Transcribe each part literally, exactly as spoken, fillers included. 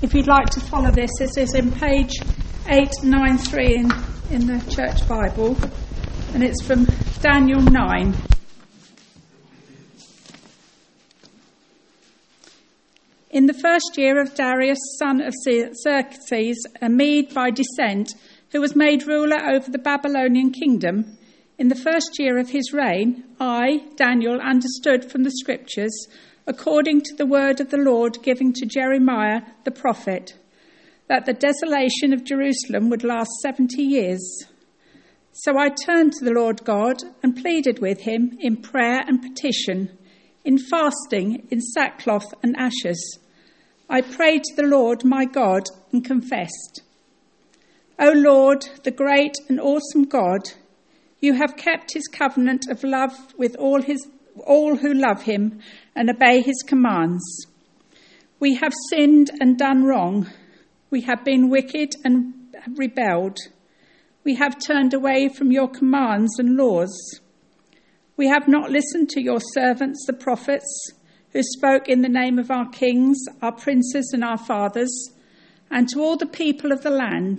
if you'd like to follow this, this is in page eight ninety-three in, in the Church Bible, and it's from Daniel nine. In the first year of Darius, son of Xerxes, a Mede by descent, who was made ruler over the Babylonian kingdom, in the first year of his reign, I, Daniel, understood from the scriptures, according to the word of the Lord given to Jeremiah the prophet, that the desolation of Jerusalem would last seventy years. So I turned to the Lord God and pleaded with him in prayer and petition, in fasting, in sackcloth and ashes. I prayed to the Lord my God and confessed, O Lord, the great and awesome God, you have kept his covenant of love with all his all who love him and obey his commands. We have sinned and done wrong. We have been wicked and rebelled. We have turned away from your commands and laws. We have not listened to your servants, the prophets, who spoke in the name of our kings, our princes and our fathers, and to all the people of the land.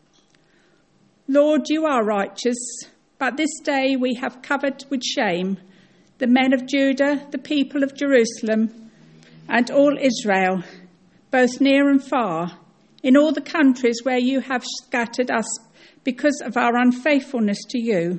Lord, you are righteous, but this day we have covered with shame the men of Judah, the people of Jerusalem, and all Israel, both near and far, in all the countries where you have scattered us because of our unfaithfulness to you.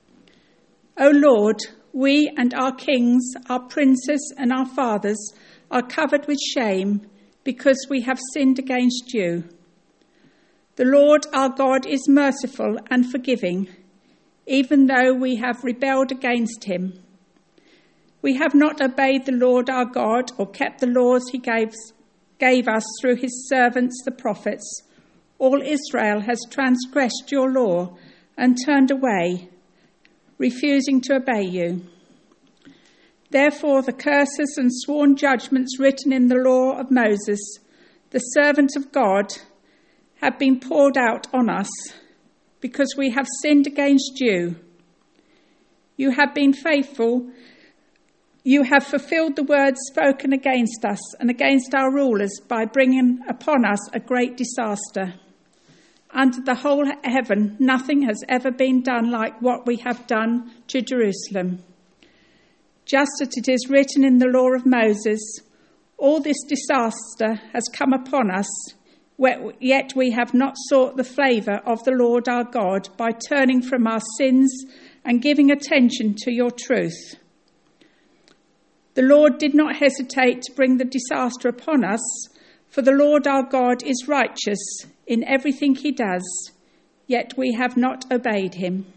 O Lord, we and our kings, our princes and our fathers are covered with shame because we have sinned against you. The Lord our God is merciful and forgiving, even though we have rebelled against him. We have not obeyed the Lord our God or kept the laws he gave, gave us through his servants the prophets. All Israel has transgressed your law and turned away, refusing to obey you. Therefore, the curses and sworn judgments written in the law of Moses, the servant of God, have been poured out on us because we have sinned against you. You have been faithful. You have fulfilled the words spoken against us and against our rulers by bringing upon us a great disaster. Under the whole heaven, nothing has ever been done like what we have done to Jerusalem. Just as it is written in the law of Moses, all this disaster has come upon us, yet we have not sought the favour of the Lord our God by turning from our sins and giving attention to your truth. The Lord did not hesitate to bring the disaster upon us, for the Lord our God is righteous in everything he does, yet we have not obeyed him.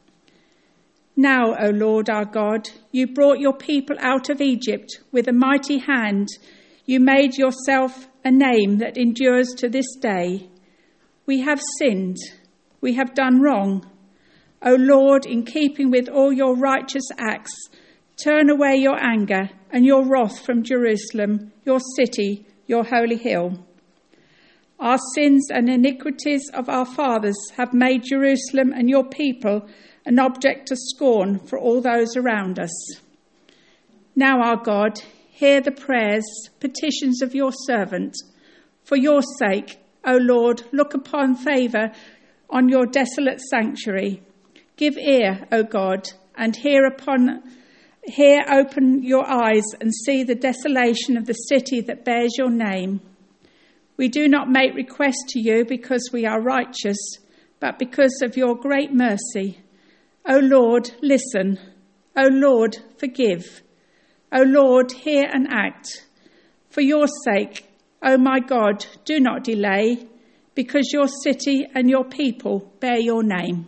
Now, O Lord our God, you brought your people out of Egypt with a mighty hand. You made yourself a name that endures to this day. We have sinned. We have done wrong. O Lord, in keeping with all your righteous acts, turn away your anger and your wrath from Jerusalem, your city, your holy hill. Our sins and iniquities of our fathers have made Jerusalem and your people an object of scorn for all those around us. Now, our God, hear the prayers, petitions of your servant. For your sake, O Lord, look upon favour on your desolate sanctuary. Give ear, O God, and hear upon hear open your eyes and see the desolation of the city that bears your name. We do not make request to you because we are righteous, but because of your great mercy. O Lord, listen. O Lord, forgive. O Lord, hear and act. For your sake, O my God, do not delay, because your city and your people bear your name.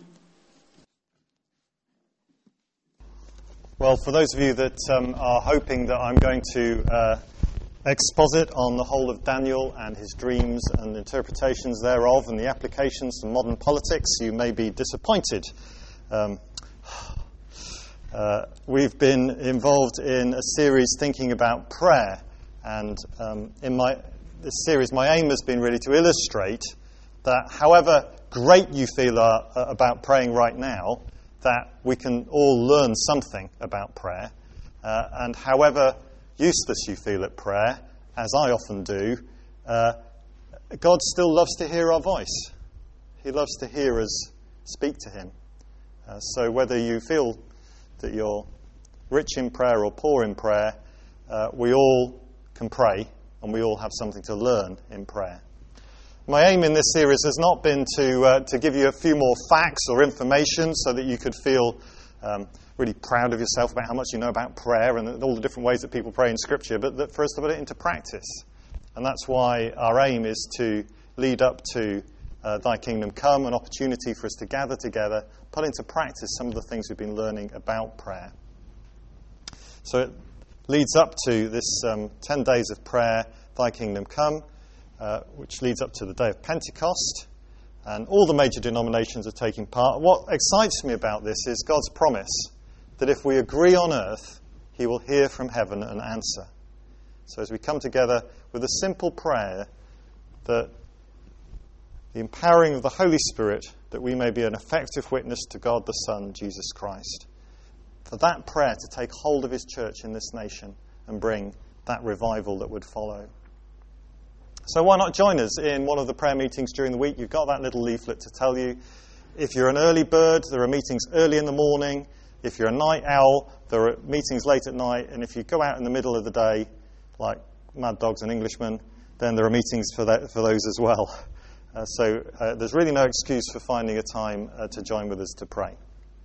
Well, for those of you that um, are hoping that I'm going to uh, exposit on the whole of Daniel and his dreams and interpretations thereof and the applications to modern politics, you may be disappointed. Um, uh, we've been involved in a series thinking about prayer, and um, in my this series, my aim has been really to illustrate that however great you feel uh, about praying right now, that we can all learn something about prayer, uh, and however useless you feel at prayer, as I often do, uh, God still loves to hear our voice. He loves to hear us speak to him. Uh, so whether you feel that you're rich in prayer or poor in prayer, uh, we all can pray, and we all have something to learn in prayer. My aim in this series has not been to uh, to give you a few more facts or information so that you could feel um, really proud of yourself about how much you know about prayer and all the different ways that people pray in Scripture, but that for us to put it into practice. And that's why our aim is to lead up to uh, Thy Kingdom Come, an opportunity for us to gather together, put into practice some of the things we've been learning about prayer. So it leads up to this um, ten days of prayer, Thy Kingdom Come, uh, which leads up to the day of Pentecost. And all the major denominations are taking part. What excites me about this is God's promise that if we agree on earth, he will hear from heaven and answer. So as we come together with a simple prayer, that the empowering of the Holy Spirit, that we may be an effective witness to God the Son, Jesus Christ. For that prayer to take hold of his church in this nation and bring that revival that would follow. So why not join us in one of the prayer meetings during the week? You've got that little leaflet to tell you. If you're an early bird, there are meetings early in the morning. If you're a night owl, there are meetings late at night. And if you go out in the middle of the day, like Mad Dogs and Englishmen, then there are meetings for that, for those as well. Uh, so uh, there's really no excuse for finding a time uh, to join with us to pray.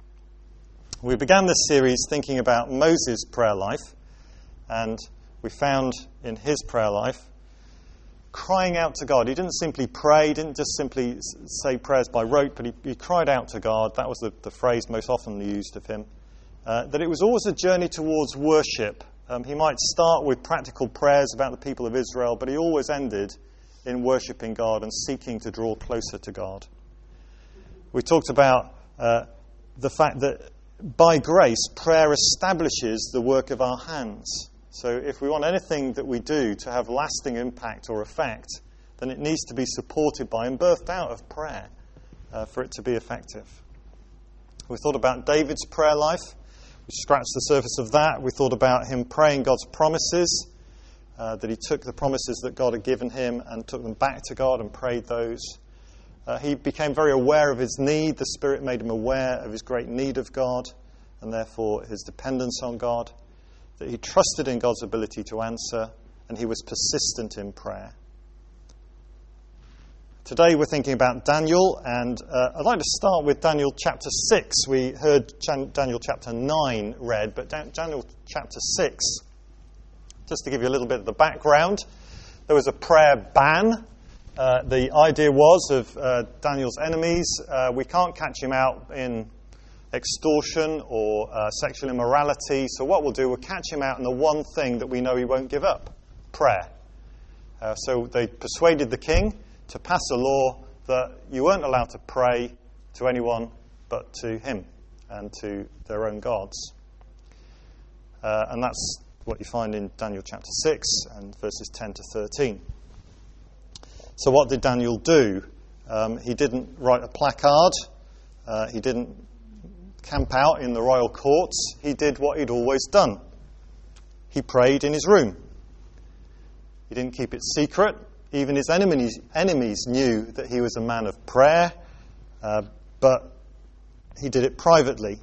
We began this series thinking about Moses' prayer life, and we found in his prayer life crying out to God. He didn't simply pray, he didn't just simply say prayers by rote, but he, he cried out to God. That was the, the phrase most often used of him. Uh, that it was always a journey towards worship. Um, he might start with practical prayers about the people of Israel, but he always ended in worshipping God and seeking to draw closer to God. We talked about uh, the fact that by grace, prayer establishes the work of our hands. So if we want anything that we do to have lasting impact or effect, then it needs to be supported by and birthed out of prayer uh, for it to be effective. We thought about David's prayer life. We scratched the surface of that. We thought about him praying God's promises, uh, that he took the promises that God had given him and took them back to God and prayed those. Uh, he became very aware of his need. The Spirit made him aware of his great need of God and therefore his dependence on God. That he trusted in God's ability to answer, and he was persistent in prayer. Today we're thinking about Daniel, and uh, I'd like to start with Daniel chapter six. We heard Jan- Daniel chapter nine read, but Dan- Daniel chapter six, just to give you a little bit of the background, there was a prayer ban. Uh, the idea was of uh, Daniel's enemies, uh, we can't catch him out in extortion or uh, sexual immorality. So what we'll do, we'll catch him out in the one thing that we know he won't give up, prayer. Uh, so they persuaded the king to pass a law that you weren't allowed to pray to anyone but to him and to their own gods. Uh, and that's what you find in Daniel chapter six and verses ten to thirteen. So what did Daniel do? Um, he didn't write a placard. Uh, he didn't camp out in the royal courts. He did what he'd always done. He prayed in his room. He didn't keep it secret. Even his enemies, enemies knew that he was a man of prayer, uh, but he did it privately.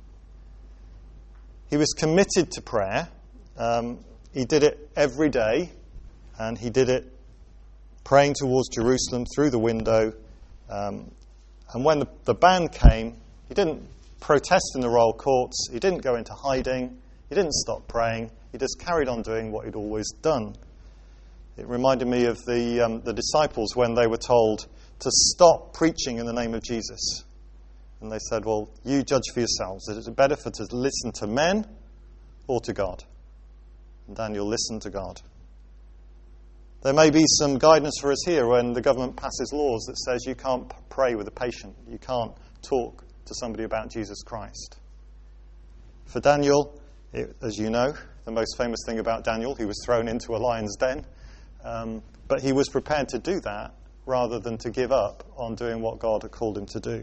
He was committed to prayer. Um, he did it every day, and he did it praying towards Jerusalem through the window. Um, and when the, the ban came, he didn't protest in the royal courts. He didn't go into hiding. He didn't stop praying. He just carried on doing what he'd always done. It reminded me of the um, the disciples when they were told to stop preaching in the name of Jesus. And they said, well, you judge for yourselves. Is it better for to listen to men or to God? And Daniel listened to God. There may be some guidance for us here when the government passes laws that says you can't pray with a patient. You can't talk to somebody about Jesus Christ. For Daniel, it, as you know, the most famous thing about Daniel, he was thrown into a lion's den. Um, but he was prepared to do that rather than to give up on doing what God had called him to do.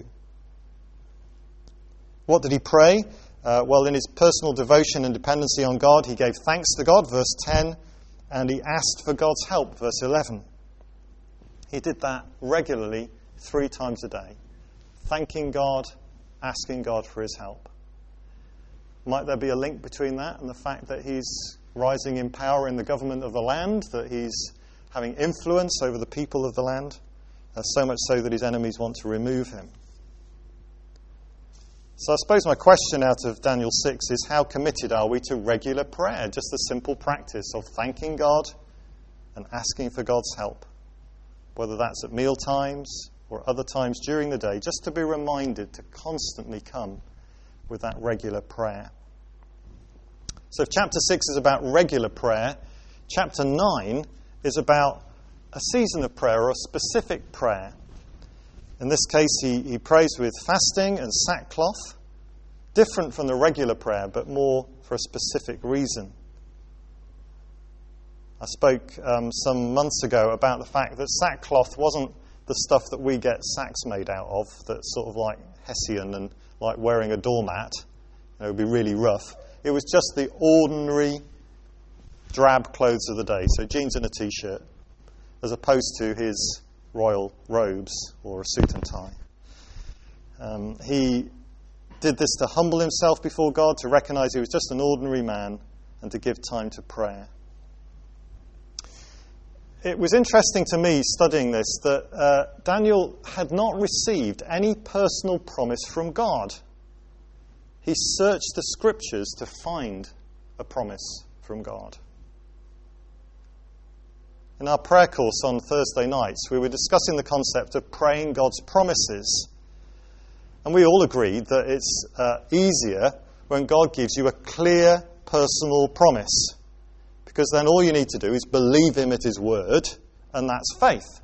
What did he pray? Uh, well, in his personal devotion and dependency on God, he gave thanks to God, verse ten, and he asked for God's help, verse eleven. He did that regularly three times a day, thanking God, asking God for his help. Might there be a link between that and the fact that he's rising in power in the government of the land, that he's having influence over the people of the land, uh, so much so that his enemies want to remove him? So I suppose my question out of Daniel six is, how committed are we to regular prayer? Just the simple practice of thanking God and asking for God's help, whether that's at meal times or other times during the day, just to be reminded to constantly come with that regular prayer. So if chapter six is about regular prayer, chapter nine is about a season of prayer or a specific prayer. In this case, he, he prays with fasting and sackcloth, different from the regular prayer, but more for a specific reason. I spoke um, some months ago about the fact that sackcloth wasn't the stuff that we get sacks made out of, that's sort of like Hessian and like wearing a doormat. You know, it would be really rough. It was just the ordinary drab clothes of the day, so jeans and a t-shirt, as opposed to his royal robes or a suit and tie. Um, he did this to humble himself before God, to recognize he was just an ordinary man, and to give time to prayer. It was interesting to me studying this that uh, Daniel had not received any personal promise from God. He searched the scriptures to find a promise from God. In our prayer course on Thursday nights, we were discussing the concept of praying God's promises. And we all agreed that it's uh, easier when God gives you a clear personal promise, because then all you need to do is believe him at his word, and that's faith.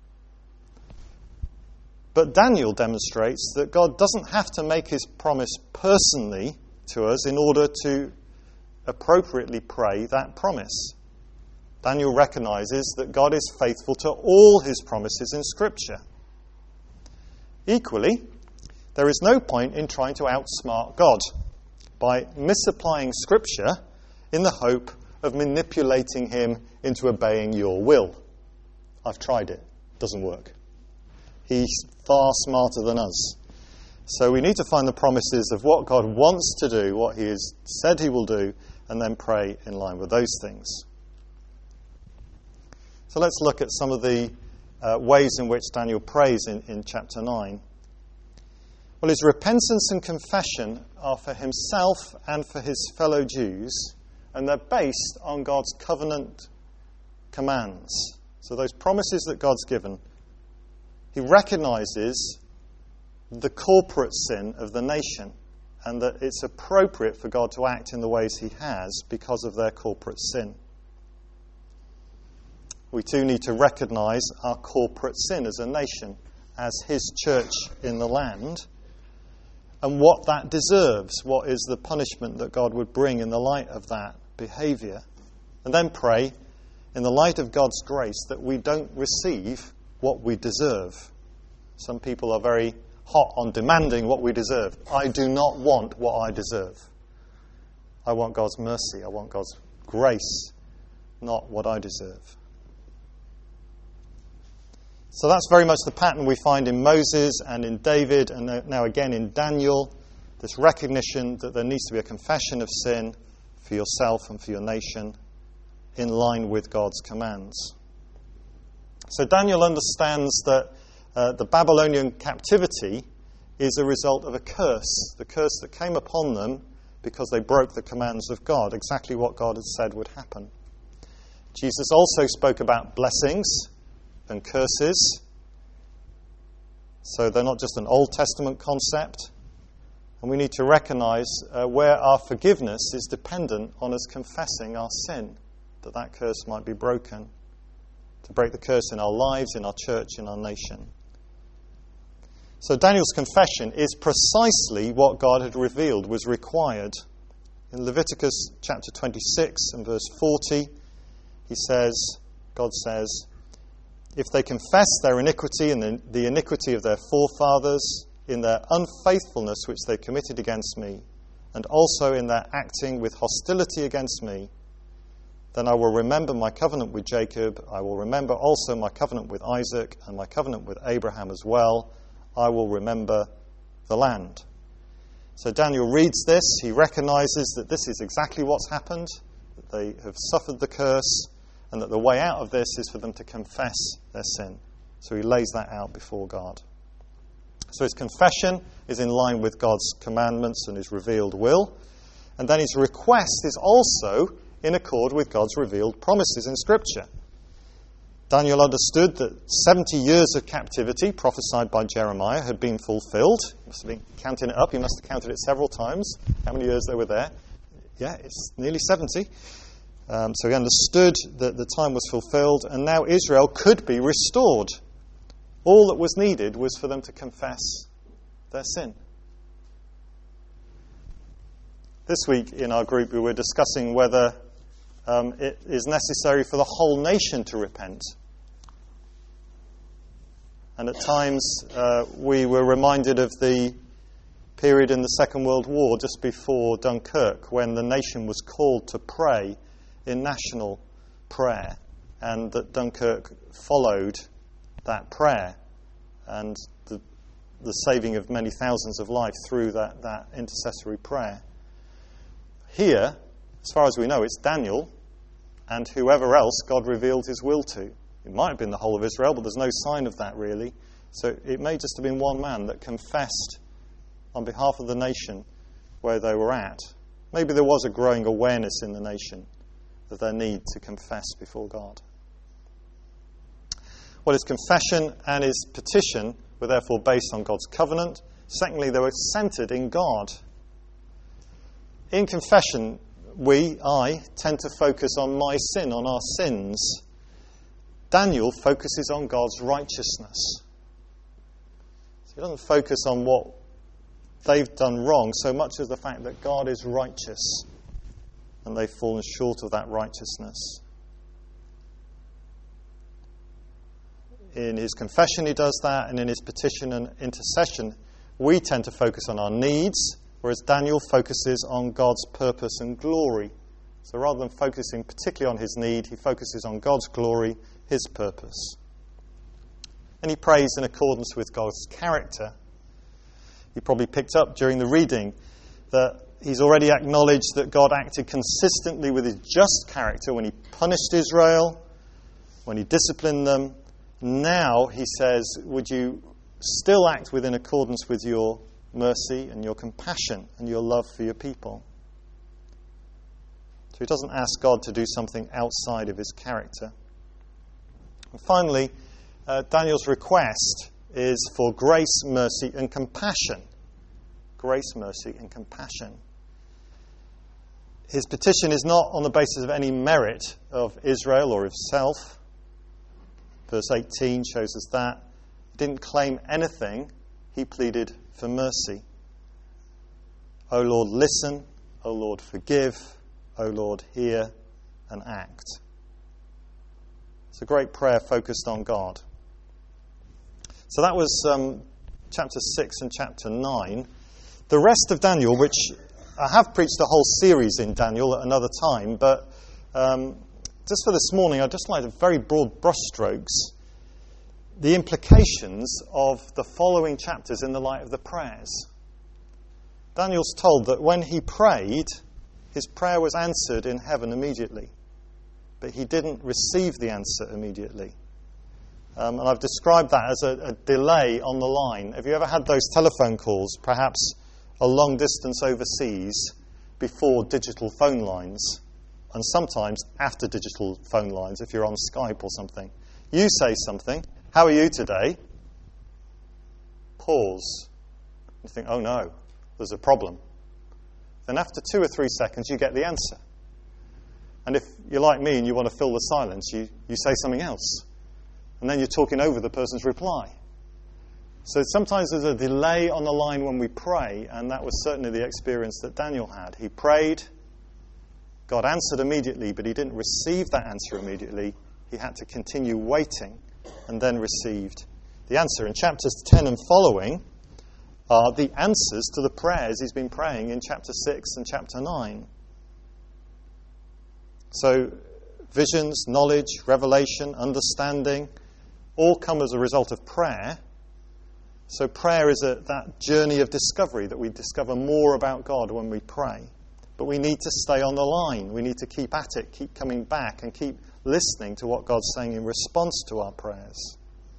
But Daniel demonstrates that God doesn't have to make his promise personally to us in order to appropriately pray that promise. Daniel recognizes that God is faithful to all his promises in Scripture. Equally, there is no point in trying to outsmart God by misapplying Scripture in the hope of manipulating him into obeying your will. I've tried it. It doesn't work. He's far smarter than us. So we need to find the promises of what God wants to do, what he has said he will do, and then pray in line with those things. So let's look at some of the uh, ways in which Daniel prays in, in chapter nine. Well, his repentance and confession are for himself and for his fellow Jews, and they're based on God's covenant commands. So those promises that God's given, he recognizes the corporate sin of the nation, and that it's appropriate for God to act in the ways he has because of their corporate sin. We too need to recognize our corporate sin as a nation, as his church in the land, and what that deserves, what is the punishment that God would bring in the light of that behavior. And then pray, in the light of God's grace, that we don't receive what we deserve. Some people are very hot on demanding what we deserve. I do not want what I deserve. I want God's mercy. I want God's grace, not what I deserve. So that's very much the pattern we find in Moses and in David and now again in Daniel. This recognition that there needs to be a confession of sin for yourself and for your nation in line with God's commands. So Daniel understands that uh, the Babylonian captivity is a result of a curse, the curse that came upon them because they broke the commands of God, exactly what God had said would happen. Jesus also spoke about blessings and curses. So they're not just an Old Testament concept. And we need to recognize uh, where our forgiveness is dependent on us confessing our sin, that that curse might be broken, to break the curse in our lives, in our church, in our nation. So Daniel's confession is precisely what God had revealed was required. In Leviticus chapter twenty-six and verse forty, he says, God says, if they confess their iniquity and the, the iniquity of their forefathers, in their unfaithfulness which they committed against me, and also in their acting with hostility against me, Then I will remember my covenant with Jacob. I will remember also my covenant with Isaac and my covenant with Abraham as well. I will remember the land. So Daniel reads this. He recognizes that this is exactly what's happened, that they have suffered the curse, and that the way out of this is for them to confess their sin. So he lays that out before God. So his confession is in line with God's commandments and his revealed will. And then his request is also in accord with God's revealed promises in Scripture. Daniel understood that seventy years of captivity prophesied by Jeremiah had been fulfilled. He must have been counting it up. He must have counted it several times, how many years they were there. Yeah, it's nearly seventy. Um, so he understood that the time was fulfilled, and now Israel could be restored. All that was needed was for them to confess their sin. This week in our group we were discussing whether um, it is necessary for the whole nation to repent. And at times uh, we were reminded of the period in the Second World War just before Dunkirk, when the nation was called to pray in national prayer, and that Dunkirk followed that prayer and the, the saving of many thousands of lives through that, that intercessory prayer. Here, as far as we know, it's Daniel and whoever else God revealed his will to. It might have been the whole of Israel, but there's no sign of that really. So it may just have been one man that confessed on behalf of the nation where they were at. Maybe there was a growing awareness in the nation of their need to confess before God. Well, his confession and his petition were therefore based on God's covenant. Secondly, they were centered in God. In confession, we, I, tend to focus on my sin, on our sins. Daniel focuses on God's righteousness. So he doesn't focus on what they've done wrong so much as the fact that God is righteous and they've fallen short of that righteousness. In his confession he does that, and in his petition and intercession we tend to focus on our needs, whereas Daniel focuses on God's purpose and glory. So rather than focusing particularly on his need, he focuses on God's glory, his purpose. And he prays in accordance with God's character. You probably picked up during the reading that he's already acknowledged that God acted consistently with his just character when he punished Israel, when he disciplined them. Now he says, would you still act within accordance with your mercy and your compassion and your love for your people? So he doesn't ask God to do something outside of his character. And finally, uh, Daniel's request is for grace, mercy, and compassion. Grace, mercy, and compassion. His petition is not on the basis of any merit of Israel or of self. Verse eighteen shows us that. He didn't claim anything. He pleaded for mercy. O Lord, listen. O Lord, forgive. O Lord, hear and act. It's a great prayer focused on God. So that was um, chapter six and chapter nine. The rest of Daniel, which I have preached a whole series in Daniel at another time, but um, just for this morning, I'd just like to very broad brushstrokes the implications of the following chapters in the light of the prayers. Daniel's told that when he prayed, his prayer was answered in heaven immediately, but he didn't receive the answer immediately. Um, and I've described that as a, a delay on the line. Have you ever had those telephone calls, perhaps a long distance overseas, before digital phone lines, and sometimes after digital phone lines, if you're on Skype or something? You say something, how are you today? Pause. You think, oh no, there's a problem. Then after two or three seconds, you get the answer. And if you're like me and you want to fill the silence, you, you say something else. And then you're talking over the person's reply. So sometimes there's a delay on the line when we pray, and that was certainly the experience that Daniel had. He prayed, God answered immediately, but he didn't receive that answer immediately. He had to continue waiting and then received the answer. In chapters ten and following are the answers to the prayers he's been praying in chapter six and chapter nine. So visions, knowledge, revelation, understanding, all come as a result of prayer. So prayer is a, that journey of discovery, that we discover more about God when we pray. But we need to stay on the line. We need to keep at it, keep coming back, and keep listening to what God's saying in response to our prayers.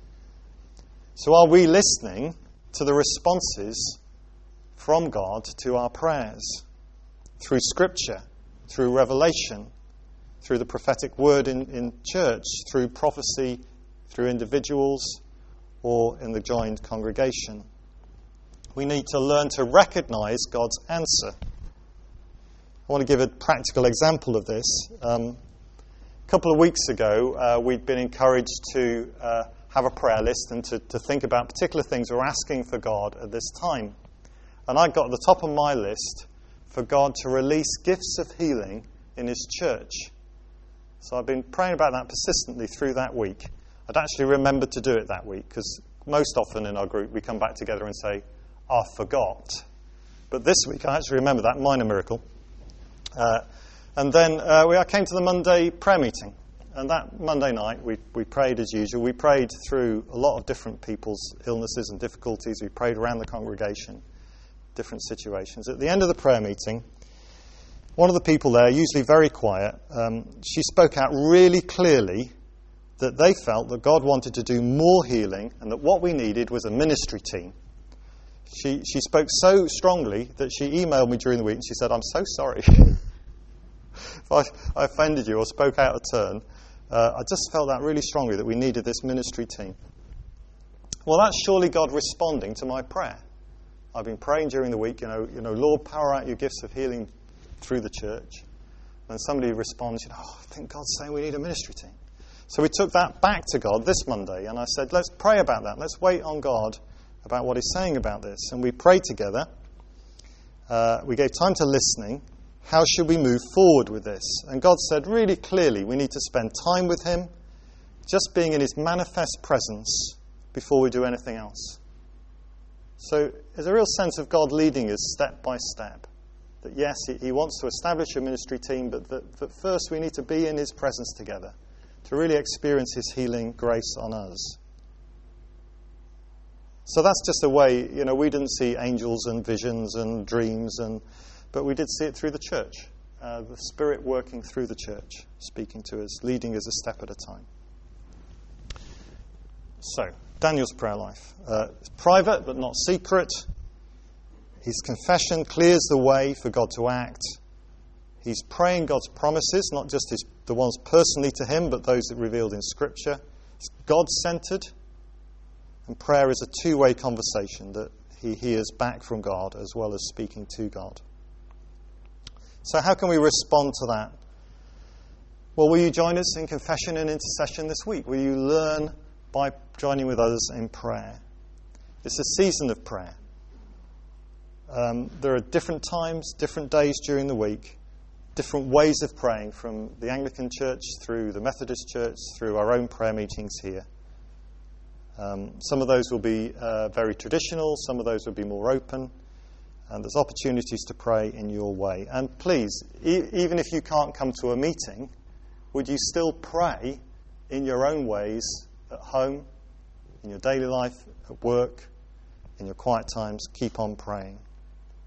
So are we listening to the responses from God to our prayers? Through Scripture, through revelation, through the prophetic word in, in church, through prophecy, through individuals, or in the joined congregation. We need to learn to recognize God's answer. I want to give a practical example of this. Um, a couple of weeks ago, uh, we'd been encouraged to uh, have a prayer list and to, to think about particular things we're asking for God at this time. And I got at the top of my list for God to release gifts of healing in His church. So I've been praying about that persistently through that week. I'd actually remembered to do it that week, because most often in our group we come back together and say, I forgot. But this week I actually remember that minor miracle. Uh, and then uh, we, I came to the Monday prayer meeting. And that Monday night we, we prayed as usual. We prayed through a lot of different people's illnesses and difficulties. We prayed around the congregation, different situations. At the end of the prayer meeting, one of the people there, usually very quiet, um, she spoke out really clearly that they felt that God wanted to do more healing and that what we needed was a ministry team. She she spoke so strongly that she emailed me during the week and she said, I'm so sorry if I, I offended you or spoke out of turn. Uh, I just felt that really strongly that we needed this ministry team. Well, that's surely God responding to my prayer. I've been praying during the week, you know, you know, Lord, power out your gifts of healing through the church. And somebody responds, you know, oh, I think God's saying we need a ministry team. So we took that back to God this Monday, and I said, let's pray about that. Let's wait on God about what He's saying about this. And we prayed together. Uh, we gave time to listening. How should we move forward with this? And God said really clearly we need to spend time with Him, just being in His manifest presence before we do anything else. So there's a real sense of God leading us step by step. That yes, He, he wants to establish a ministry team, but that, that first we need to be in His presence together to really experience His healing grace on us. So that's just a way, you know, we didn't see angels and visions and dreams, and but we did see it through the church. Uh, the Spirit working through the church, speaking to us, leading us a step at a time. So, Daniel's prayer life. Uh, it's private but not secret. His confession clears the way for God to act. He's praying God's promises, not just his, the ones personally to him, but those that are revealed in Scripture. It's God-centered. And prayer is a two-way conversation that he hears back from God as well as speaking to God. So how can we respond to that? Well, will you join us in confession and intercession this week? Will you learn by joining with others in prayer? It's a season of prayer. Um, there are different times, different days during the week, different ways of praying, from the Anglican Church through the Methodist Church, through our own prayer meetings here. Um, some of those will be uh, very traditional, some of those will be more open, and there's opportunities to pray in your way. And please, e- even if you can't come to a meeting, would you still pray in your own ways at home, in your daily life, at work, in your quiet times? Keep on praying.